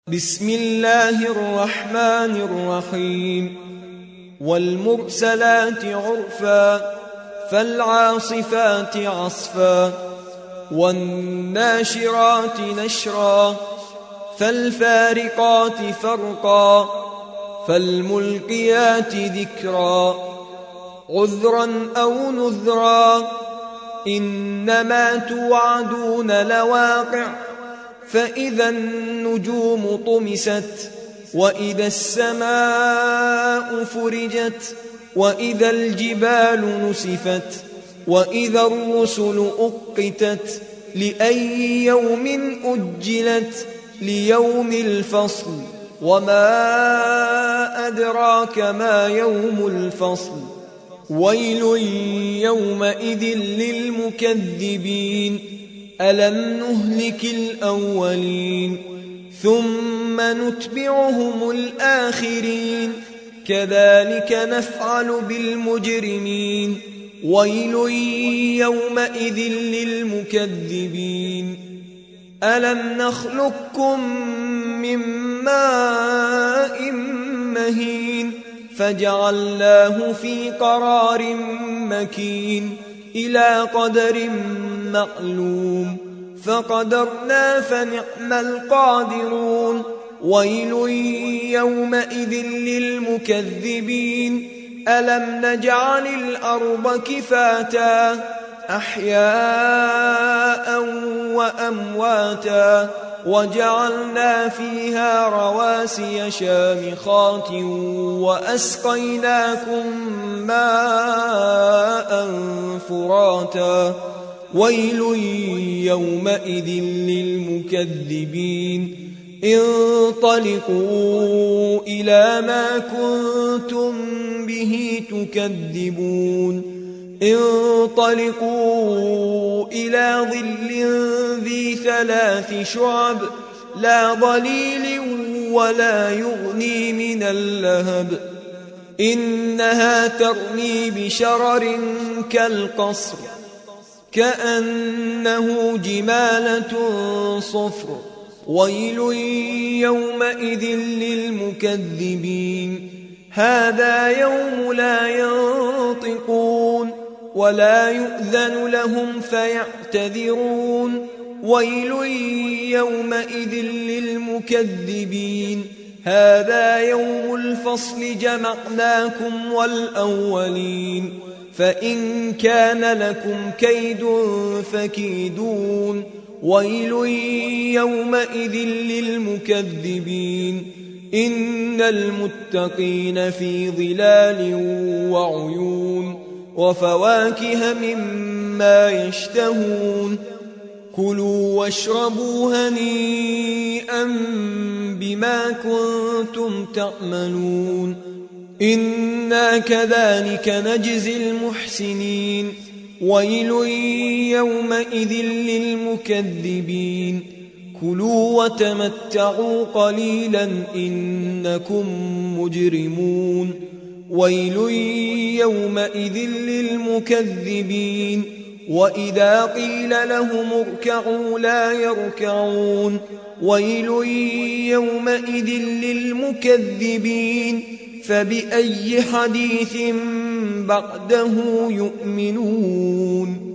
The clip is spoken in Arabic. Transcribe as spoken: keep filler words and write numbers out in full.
بسم الله الرحمن الرحيم والمرسلات عرفا فالعاصفات عصفا والناشرات نشرا فالفارقات فرقا فالملقيات ذكرا عذرا أو نذرا إنما توعدون لواقع فإذا النجوم طمست وإذا السماء فرجت وإذا الجبال نسفت وإذا الرسل أقتت لأي يوم أجلت ليوم الفصل وما أدراك ما يوم الفصل ويل يومئذ للمكذبين ألم نهلك الأولين ثم نتبعهم الآخرين كذلك نفعل بالمجرمين ويل يومئذ للمكذبين ألم نخلقكم من ماء مهين فجعلناه في قرار مكين إلى قدر معلوم فقدرنا فنعم القادرون ويل يومئذ للمكذبين ألم نجعل الأرض كفاتا أحياء وأمواتا وجعلنا فيها رواسي شامخات وأسقيناكم ماء فراتا ويل يومئذ للمكذبين انطلقوا إلى ما كنتم به تكذبون انطلقوا إلى ظل ذي ثلاث شعب لا ظليل ولا يغني من اللهب إنها ترمي بشرر كالقصر كأنه جمالة صفر ويل يومئذ للمكذبين هذا يوم لا ينطقون ولا يؤذن لهم فيعتذرون ويل يومئذ للمكذبين هذا يوم الفصل جمعناكم والأولين فإن كان لكم كيد فكيدون ويل يومئذ للمكذبين إن المتقين في ظلال وعيون وفواكه مما يشتهون كلوا واشربوا هنيئا بما كنتم تعملون إنا كذلك نجزي المحسنين ويل يومئذ للمكذبين كلوا وتمتعوا قليلا إنكم مجرمون ويل يومئذ للمكذبين وإذا قيل لهم اركعوا لا يركعون ويل يومئذ للمكذبين فبأي حديث بعده يؤمنون